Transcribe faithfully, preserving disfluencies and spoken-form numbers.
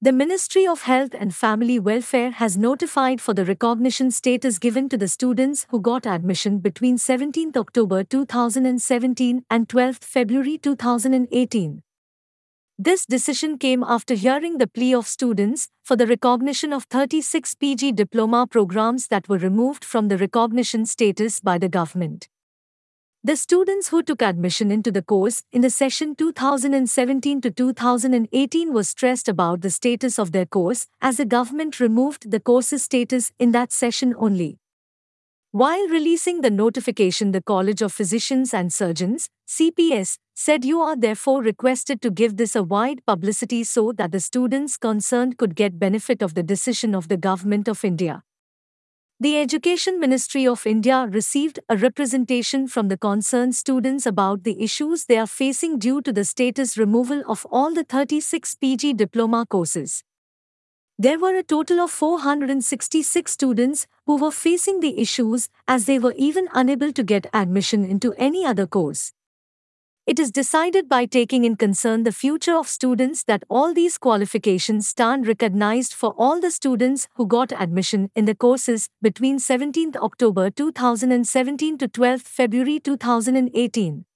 The Ministry of Health and Family Welfare has notified for the recognition status given to the students who got admission between seventeenth October two thousand seventeen and twelfth February two thousand eighteen. This decision came after hearing the plea of students for the recognition of thirty-six P G diploma programs that were removed from the recognition status by the government. The students who took admission into the course in the session two thousand seventeen to two thousand eighteen were stressed about the status of their course as the government removed the course's status in that session only. While releasing the notification, the College of Physicians and Surgeons, C P S, said you are therefore requested to give this a wide publicity so that the students concerned could get benefit of the decision of the Government of India. The Education Ministry of India received a representation from the concerned students about the issues they are facing due to the status removal of all the thirty-six P G diploma courses. There were a total of four hundred sixty-six students who were facing the issues as they were even unable to get admission into any other course. It is decided by taking in concern the future of students that all these qualifications stand recognized for all the students who got admission in the courses between seventeenth October two thousand seventeen to twelfth February two thousand eighteen.